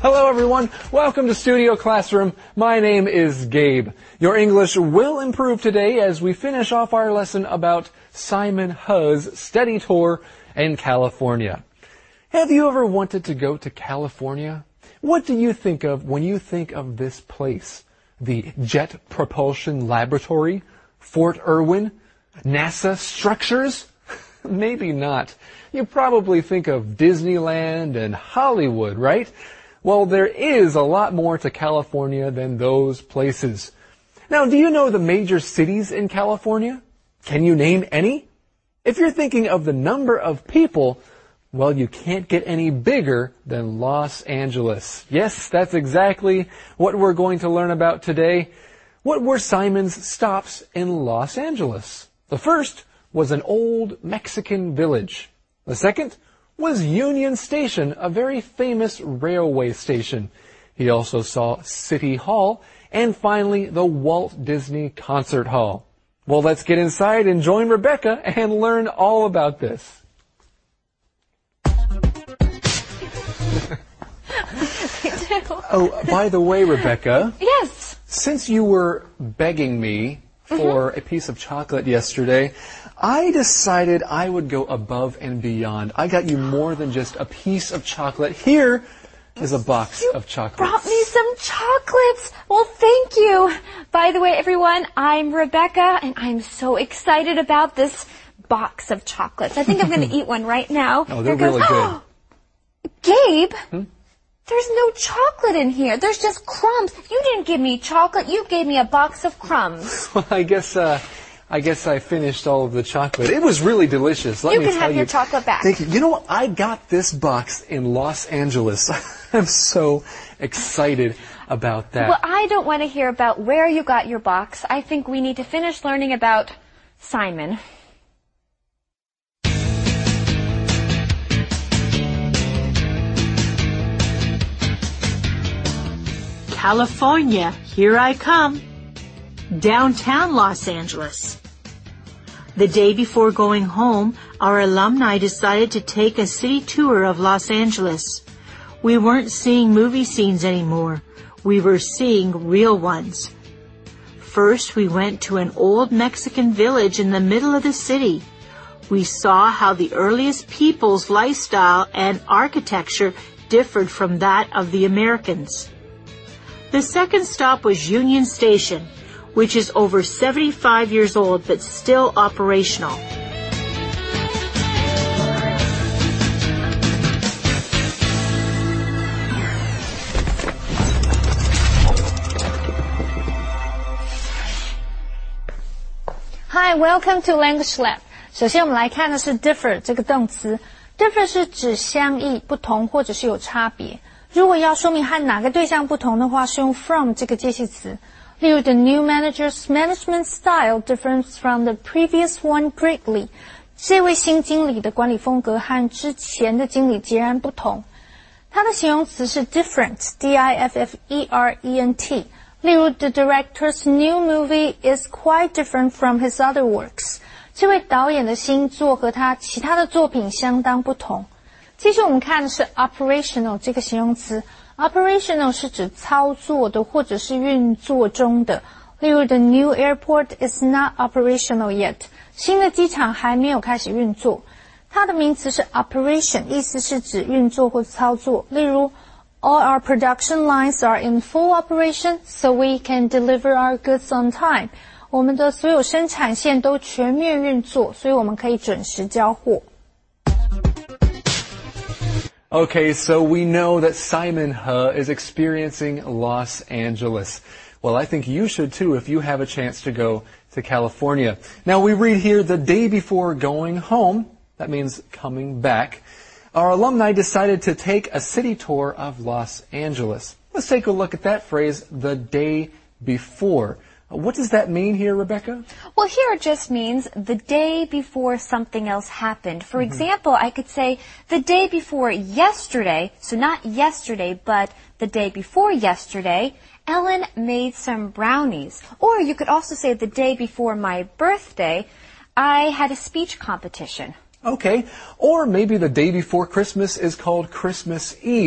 Hello everyone, welcome to Studio Classroom. My name is Gabe. Your English will improve today as we finish off our lesson about Simon Hu's study tour in California. Have you ever wanted to go to California? What do you think of when you think of this place? The Jet Propulsion Laboratory? Fort Irwin? NASA structures? Maybe not. You probably think of Disneyland and Hollywood, right? Well, there is a lot more to California than those places. Now, do you know the major cities in California? Can you name any? If you're thinking of the number of people, well, you can't get any bigger than Los Angeles. Yes, that's exactly what we're going to learn about today. What were Simon's stops in Los Angeles? The first was an old Mexican village. The second was Union Station, a very famous railway station. He also saw City Hall, and finally the Walt Disney Concert Hall. Well, let's get inside and join Rebecca and learn all about this. Oh, by the way, Rebecca. Yes. Since you were begging me for a piece of chocolate yesterday, I decided I would go above and beyond. I got you more than just a piece of chocolate. Here is a box of chocolates. You brought me some chocolates. Well, thank you. By the way, everyone, I'm Rebecca, and I'm so excited about this box of chocolates. I think I'm going to eat one right now. Oh, they're really good. Gabe, there's no chocolate in here. There's just crumbs. You didn't give me chocolate. You gave me a box of crumbs. Well, I guess I finished all of the chocolate. It was really delicious. Let me tell you. You can have your chocolate back. Thank you. You know what? I got this box in Los Angeles. I'm so excited about that. Well, I don't want to hear about where you got your box. I think we need to finish learning about Simon. California, here I come. Downtown Los Angeles. The day before going home, our alumni decided to take a city tour of Los Angeles. We weren't seeing movie scenes anymore. We were seeing real ones. First, we went to an old Mexican village in the middle of the city. We saw how the earliest people's lifestyle and architecture differed from that of the Americans. The second stop was Union Station, which is over 75 years old but still operational. Hi, welcome to Language Lab. 首先我们来看的是 differ 这个动词。differ 是指相异、不同或者是有差别。如果要说明和哪个对象不同的话，是用 from 这个介系词。例如 the new manager's management style differs from the previous one greatly. 这位新经理的管理风格和之前的经理截然不同。它的形容词是 different, D-I-F-F-E-R-E-N-T. 例如 the director's new movie is quite different from his other works. 这位导演的新作和他其他的作品相当不同。继续我们看的是 operational 这个形容词。Operational 是指操作的或者是运作中的。例如 the new airport is not operational yet. 新的机场还没有开始运作。它的名词是 operation, 意思是指运作或操作。例如 all our production lines are in full operation so we can deliver our goods on time. 我们的所有生产线都全面运作，所以我们可以准时交货。 Okay, so we know that Simon Hu is experiencing Los Angeles. Well, I think you should too if you have a chance to go to California. Now, we read here the day before going home. That means coming back. Our alumni decided to take a city tour of Los Angeles. Let's take a look at that phrase, the day before. What does that mean here, Rebecca? Well, here it just means the day before something else happened. For example, I could say the day before yesterday, so not yesterday, but the day before yesterday, Ellen made some brownies. Or you could also say the day before my birthday, I had a speech competition. Okay, or maybe the day before Christmas is called Christmas Eve.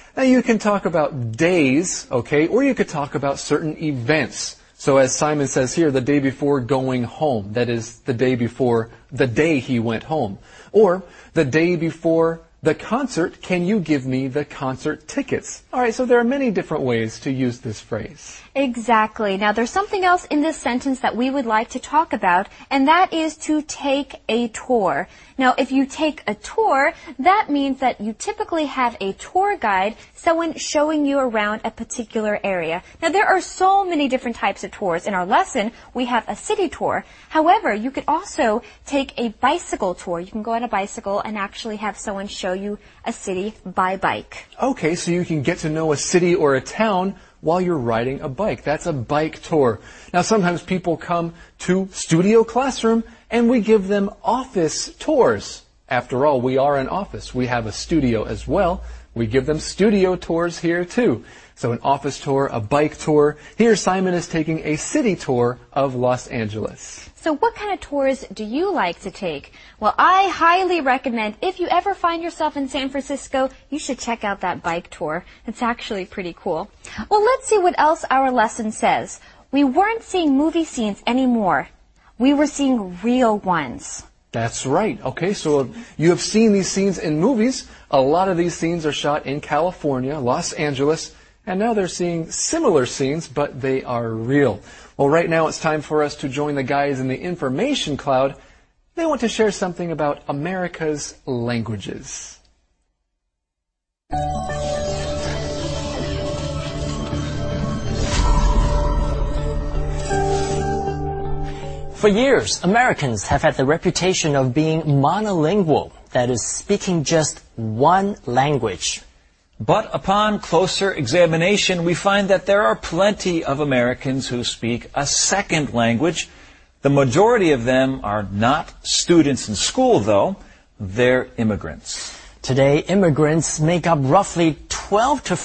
Now you can talk about days, okay, or you could talk about certain events. So as Simon says here, the day before going home, that is the day before the day he went home. Or the day before the concert, can you give me the concert tickets? All right, so there are many different ways to use this phrase. Exactly. Now, there's something else in this sentence that we would like to talk about, and that is to take a tour. Now, if you take a tour, that means that you typically have a tour guide, someone showing you around a particular area. Now, there are so many different types of tours. In our lesson, we have a city tour. However, you could also take a bicycle tour. You can go on a bicycle and actually have someone show you a city by bike. Okay, so you can get to know a city or a town while you're riding a bike. That's a bike tour. Now, sometimes people come to Studio Classroom and we give them office tours. After all, we are an office. We have a studio as well. We give them studio tours here too. So an office tour, a bike tour. Here Simon is taking a city tour of Los Angeles. So what kind of tours do you like to take? Well, I highly recommend, if you ever find yourself in San Francisco, you should check out that bike tour. It's actually pretty cool. Well, let's see what else our lesson says. We weren't seeing movie scenes anymore. We were seeing real ones. That's right. Okay, so you have seen these scenes in movies. A lot of these scenes are shot in California, Los Angeles, and now they're seeing similar scenes, but they are real. Well, right now it's time for us to join the guys in the information cloud. They want to share something about America's languages. For years, Americans have had the reputation of being monolingual, that is, speaking just one language. But upon closer examination, we find that there are plenty of Americans who speak a second language. The majority of them are not students in school, though. They're immigrants. Today, immigrants make up roughly 12 to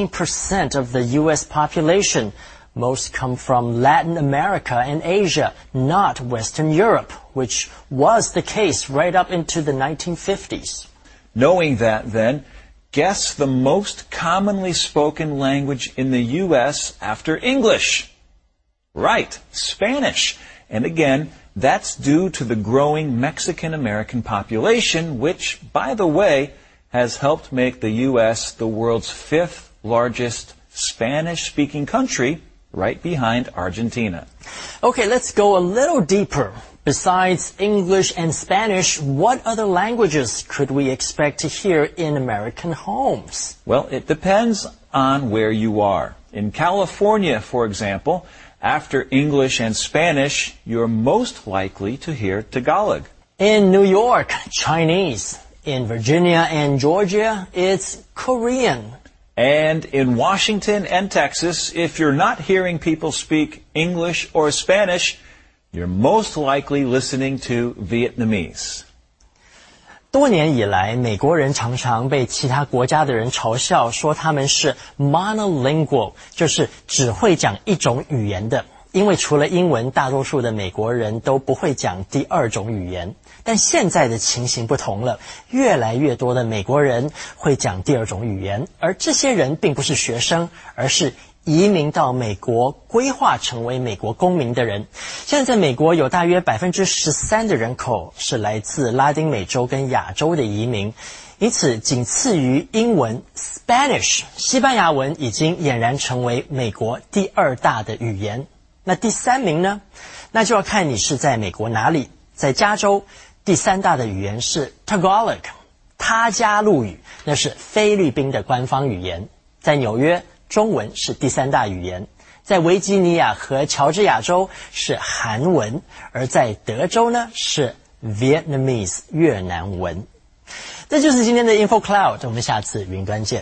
14% of the U.S. population. Most come from Latin America and Asia, not Western Europe, which was the case right up into the 1950s. Knowing that, then, guess the most commonly spoken language in the U.S. after English. Right, Spanish. And again, that's due to the growing Mexican-American population, which, by the way, has helped make the U.S. the world's 5th largest Spanish-speaking country, right behind Argentina. Okay, let's go a little deeper. Besides English and Spanish, what other languages could we expect to hear in American homes? Well, it depends on where you are. In California, for example, after English and Spanish, you're most likely to hear Tagalog. In New York, Chinese. In Virginia and Georgia, it's Korean. And in Washington and Texas, if you're not hearing people speak English or Spanish, you're most likely listening to Vietnamese. 多年以来，美国人常常被其他国家的人嘲笑，说他们是 monolingual， 就是只会讲一种语言的。因为除了英文，大多数的美国人都不会讲第二种语言。但现在的情形不同了，越来越多的美国人会讲第二种语言，而这些人并不是学生，而是移民到美国规划成为美国公民的人。现在在美国有大约 13% 的人口是来自拉丁美洲跟亚洲的移民，因此仅次于英文 Spanish 西班牙文已经俨然成为美国第2大的语言。那第3名呢？那就要看你是在美国哪里。在加州，第3大的语言是 Tagalog 他加祿语，那是菲律宾的官方语言。在纽约，中文是第3大语言。在维吉尼亚和乔治亚州是韩文，而在德州呢是 Vietnamese 越南文。这就是今天的 Info Cloud， 我们下次云端见。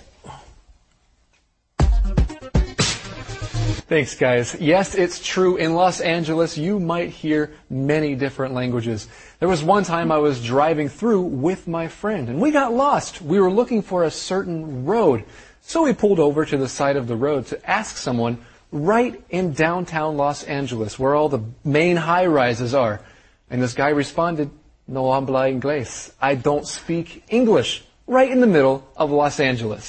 Thanks, guys. Yes, it's true. In Los Angeles, you might hear many different languages. There was one time I was driving through with my friend, and we got lost. We were looking for a certain road. So we pulled over to the side of the road to ask someone right in downtown Los Angeles, where all the main high-rises are. And this guy responded, "No habla inglés. I don't speak English." Right in the middle of Los Angeles.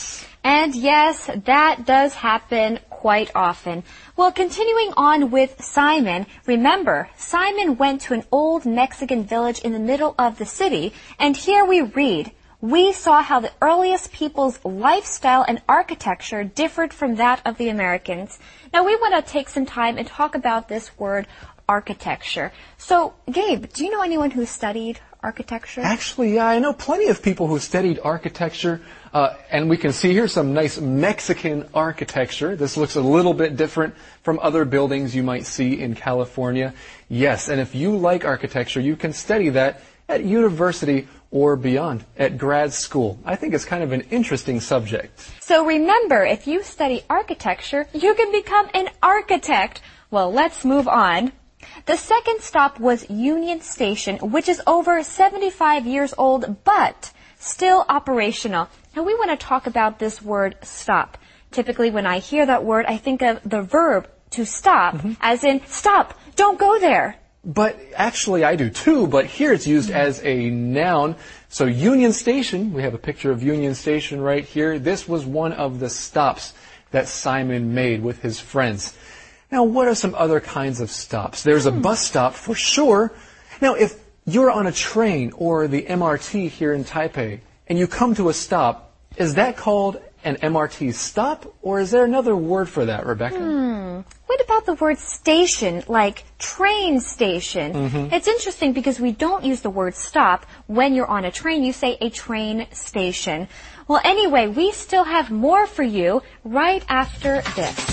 And yes, that does happen quite often. Well, continuing on with Simon, remember, Simon went to an old Mexican village in the middle of the city, and here we read, we saw how the earliest people's lifestyle and architecture differed from that of the Americans. Now, we want to take some time and talk about this word architecture. So, Gabe, do you know anyone who studied architecture? Actually, yeah, I know plenty of people who studied architecture, and we can see here some nice Mexican architecture. This looks a little bit different from other buildings you might see in California. Yes, and if you like architecture, you can study that at university or beyond, at grad school. I think it's kind of an interesting subject. So remember, if you study architecture, you can become an architect. Well, let's move on. The second stop was Union Station, which is over 75 years old, but still operational. Now, we want to talk about this word stop. Typically, when I hear that word, I think of the verb to stop, as in, stop, don't go there. But actually, I do too, but here it's used as a noun. So Union Station, we have a picture of Union Station right here. This was one of the stops that Simon made with his friends. Now, what are some other kinds of stops? There's a bus stop for sure. Now, if you're on a train or the MRT here in Taipei and you come to a stop, is that called an MRT stop, or is there another word for that, Rebecca? What about the word station, like train station? It's interesting because we don't use the word stop when you're on a train. You say a train station. Well, anyway, we still have more for you right after this.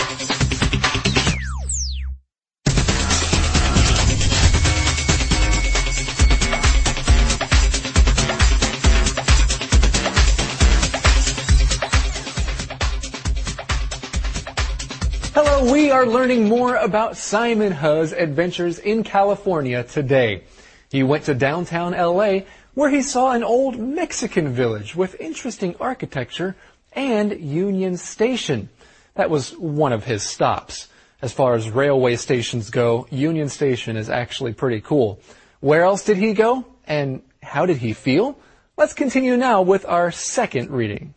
Hello, we are learning more about Simon He's adventures in California today. He went to downtown LA where he saw an old Mexican village with interesting architecture and Union Station. That was one of his stops. As far as railway stations go, Union Station is actually pretty cool. Where else did he go? And how did he feel? Let's continue now with our second reading.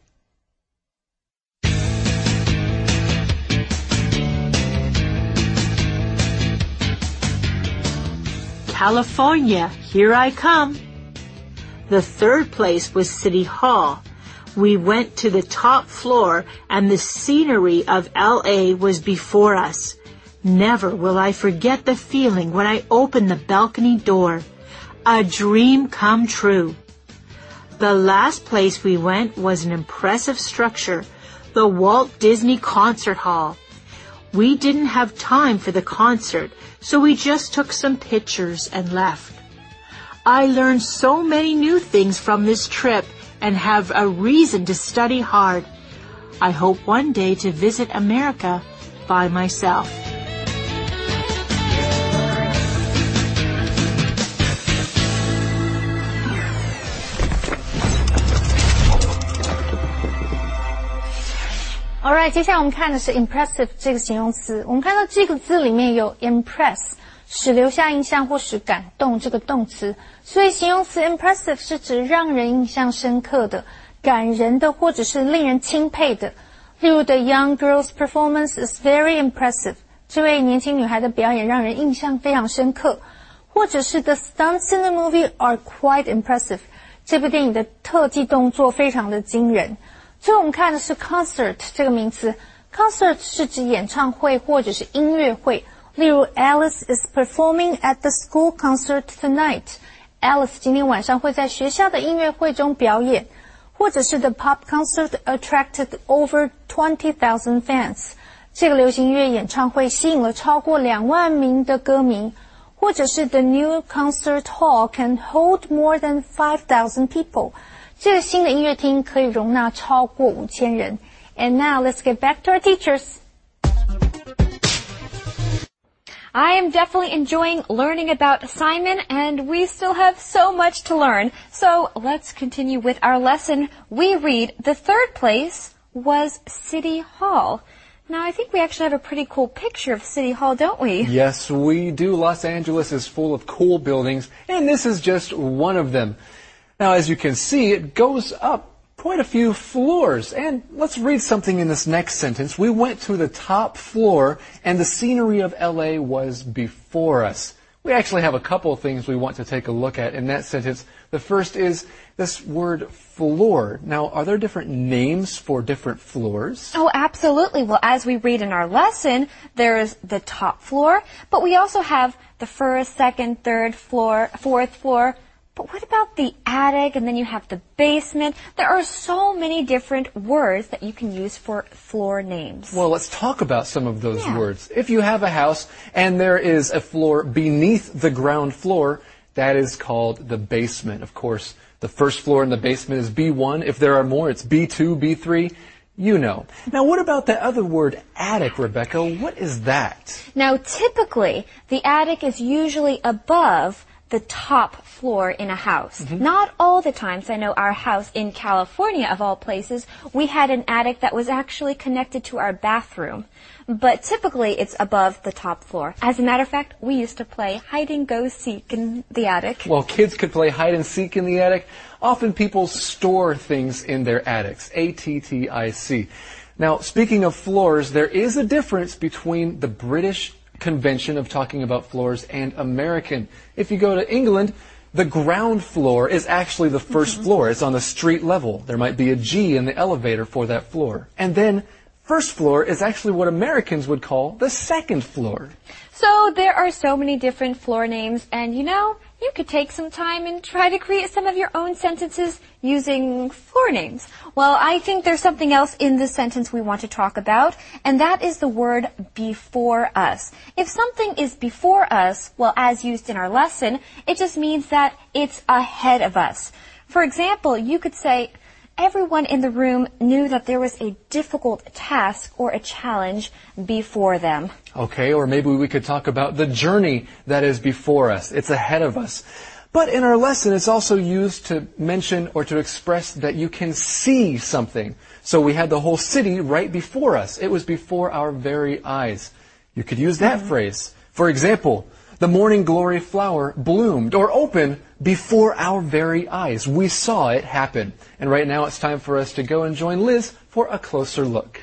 California, here I come. The third place was City Hall. We went to the top floor and the scenery of LA was before us. Never will I forget the feeling when I opened the balcony door. A dream come true. The last place we went was an impressive structure, the Walt Disney Concert Hall. We didn't have time for the concert, so we just took some pictures and left. I learned so many new things from this trip and have a reason to study hard. I hope one day to visit America by myself. Alright， 接下来我们看的是 impressive 这个形容词。我们看到这个字里面有 impress， 使留下印象或使感动这个动词，所以形容词 impressive 是指让人印象深刻的、感人的或者是令人钦佩的。例如 The young girl's performance is very impressive， 这位年轻女孩的表演让人印象非常深刻。或者是 The stunts in the movie are quite impressive， 这部电影的特技动作非常的惊人。最后我们看的是 concert 这个名词 ，concert 是指演唱会或者是音乐会，例如 Alice is performing at the school concert tonight。Alice 今天晚上会在学校的音乐会中表演，或者是 The pop concert attracted over 20,000 fans。这个流行音乐演唱会吸引了超过2万名的歌迷，或者是 The new concert hall can hold more than 5,000 people。这个新的音乐厅可以容纳超过5000人。And now let's get back to our teachers. I am definitely enjoying learning about Simon, and we still have so much to learn. So let's continue with our lesson. We read the third place was City Hall. Now, I think we actually have a pretty cool picture of City Hall, don't we? Yes, we do. Los Angeles is full of cool buildings, and this is just one of them. Now, as you can see, it goes up quite a few floors. And let's read something in this next sentence. We went to the top floor and the scenery of LA was before us. We actually have a couple of things we want to take a look at in that sentence. The first is this word floor. Now, are there different names for different floors? Oh, absolutely. Well, as we read in our lesson, there is the top floor, but we also have the first, second, third floor, fourth floor. But what about the attic? And then you have the basement. There are so many different words that you can use for floor names. Well, let's talk about some of those words. If you have a house and there is a floor beneath the ground floor, that is called the basement. Of course, the first floor in the basement is B1. If there are more, it's B2, B3. You know. Now, what about the other word, attic, Rebecca? What is that? Now, typically, the attic is usually above the top floor in a house. Not all the times. I know our house in California, of all places, we had an attic that was actually connected to our bathroom. But typically, it's above the top floor. As a matter of fact, we used to play hide-and-go-seek in the attic. Well, kids could play hide-and-seek in the attic. Often people store things in their attics. A-T-T-I-C. Now, speaking of floors, there is a difference between the British convention of talking about floors and American. If you go to England, the ground floor is actually the first floor. It's on the street level. There might be a G in the elevator for that floor. And then first floor is actually what Americans would call the second floor. So there are so many different floor names, and you know, you could take some time and try to create some of your own sentences using floor names. Well, I think there's something else in this sentence we want to talk about, and that is the word before us. If something is before us, well, as used in our lesson, it just means that it's ahead of us. For example, you could say, everyone in the room knew that there was a difficult task or a challenge before them. Okay, or maybe we could talk about the journey that is before us. It's ahead of us. But in our lesson, it's also used to mention or to express that you can see something. So we had the whole city right before us. It was before our very eyes. You could use that phrase. For example, the morning glory flower bloomed or opened before our very eyes. We saw it happen. And right now it's time for us to go and join Liz for a closer look.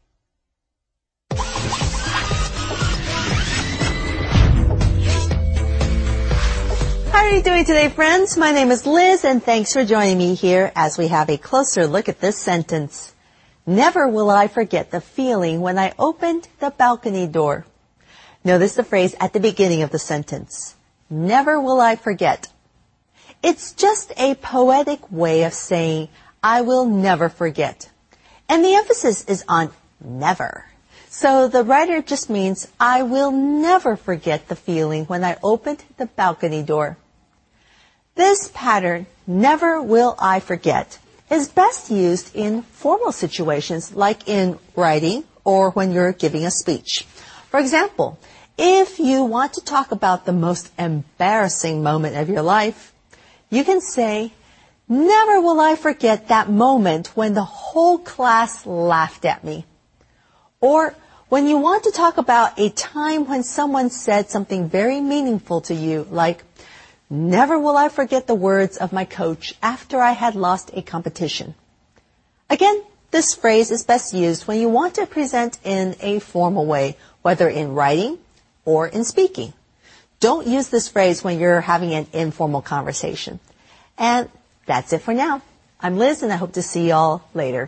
How are you doing today, friends? My name is Liz, and thanks for joining me here as we have a closer look at this sentence. Never will I forget the feeling when I opened the balcony door. Notice the phrase at the beginning of the sentence. Never will I forget. It's just a poetic way of saying, I will never forget. And the emphasis is on never. So the writer just means, I will never forget the feeling when I opened the balcony door. This pattern, never will I forget, is best used in formal situations like in writing or when you're giving a speech. For example, if you want to talk about the most embarrassing moment of your life, you can say, never will I forget that moment when the whole class laughed at me. Or when you want to talk about a time when someone said something very meaningful to you, like, never will I forget the words of my coach after I had lost a competition. Again, this phrase is best used when you want to present in a formal way, whether in writing or in speaking. Don't use this phrase when you're having an informal conversation. And that's it for now. I'm Liz, and I hope to see you all later.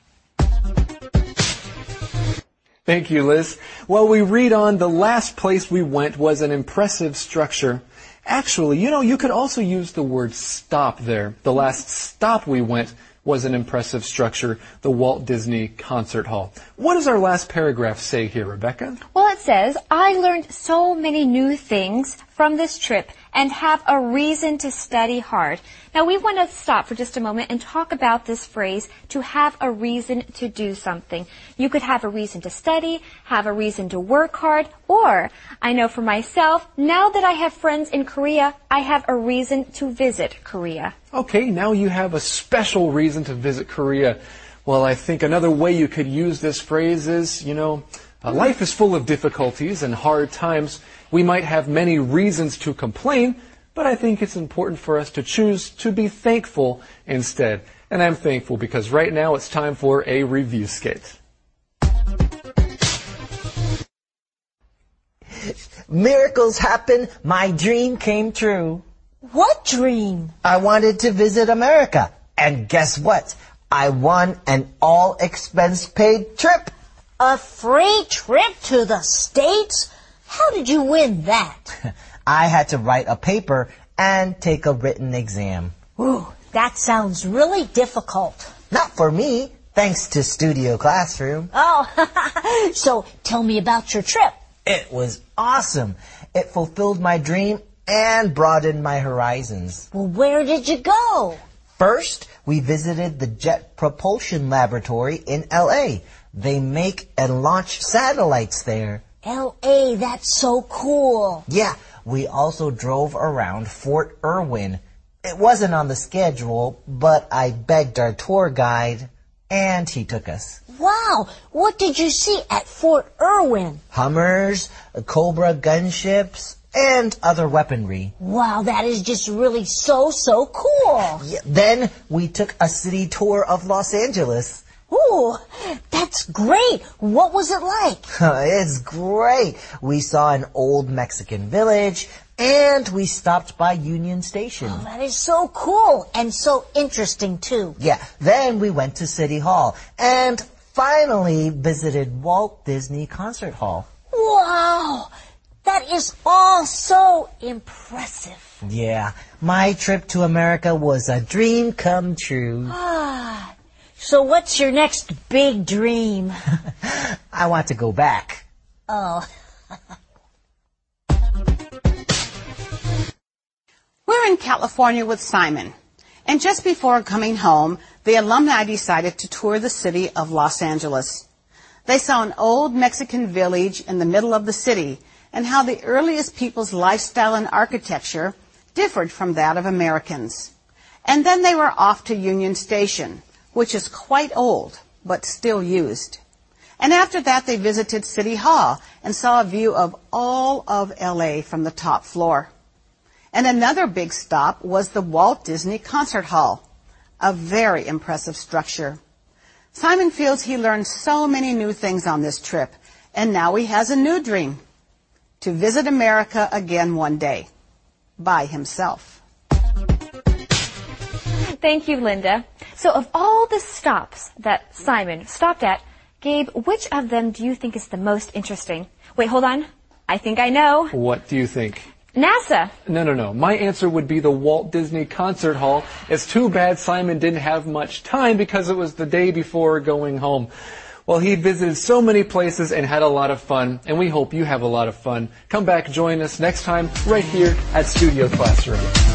Thank you, Liz. Well, we read on, the last place we went was an impressive structure. Actually, you could also use the word stop there. The last stop we went was an impressive structure, the Walt Disney Concert Hall. What does our last paragraph say here, Rebecca? Well, it says, I learned so many new things from this trip and have a reason to study hard. Now, we want to stop for just a moment and talk about this phrase, to have a reason to do something. You could have a reason to study, have a reason to work hard, or, I know for myself, now that I have friends in Korea, I have a reason to visit Korea. Okay, now you have a special reason to visit Korea. Well, I think another way you could use this phrase is, life is full of difficulties and hard times. We might have many reasons to complain, but I think it's important for us to choose to be thankful instead. And I'm thankful because right now it's time for a review skit. Miracles happen. My dream came true. What dream? I wanted to visit America. And guess what? I won an all-expense-paid trip. A free trip to the States? How did you win that? I had to write a paper and take a written exam. Ooh, that sounds really difficult. Not for me, thanks to Studio Classroom. Oh, so tell me about your trip. It was awesome. It fulfilled my dream and broadened my horizons. Well, where did you go? First, we visited the Jet Propulsion Laboratory in L.A. They make and launch satellites there. L.A., that's so cool. Yeah, we also drove around Fort Irwin. It wasn't on the schedule, but I begged our tour guide, and he took us. Wow, what did you see at Fort Irwin? Hummers, Cobra gunships, and other weaponry. Wow, that is just really so cool. Yeah, then we took a city tour of Los Angeles. Ooh, that's great. What was it like? It's great. We saw an old Mexican village, and we stopped by Union Station. Oh, that is so cool and so interesting, too. Yeah, then we went to City Hall, and finally visited Walt Disney Concert Hall. Wow, that is all so impressive. Yeah, my trip to America was a dream come true. So what's your next big dream? I want to go back. Oh. We're in California with Simon. And just before coming home, the alumni decided to tour the city of Los Angeles. They saw an old Mexican village in the middle of the city and how the earliest people's lifestyle and architecture differed from that of Americans. And then they were off to Union Station, which is quite old, but still used. And after that, they visited City Hall and saw a view of all of L.A. from the top floor. And another big stop was the Walt Disney Concert Hall, a very impressive structure. Simon feels he learned so many new things on this trip, and now he has a new dream, to visit America again one day, by himself. Thank you, Linda. So of all the stops that Simon stopped at, Gabe, which of them do you think is the most interesting? Wait, hold on. I think I know. What do you think? NASA. No. My answer would be the Walt Disney Concert Hall. It's too bad Simon didn't have much time because it was the day before going home. Well, he visited so many places and had a lot of fun, and we hope you have a lot of fun. Come back, join us next time right here at Studio Classroom.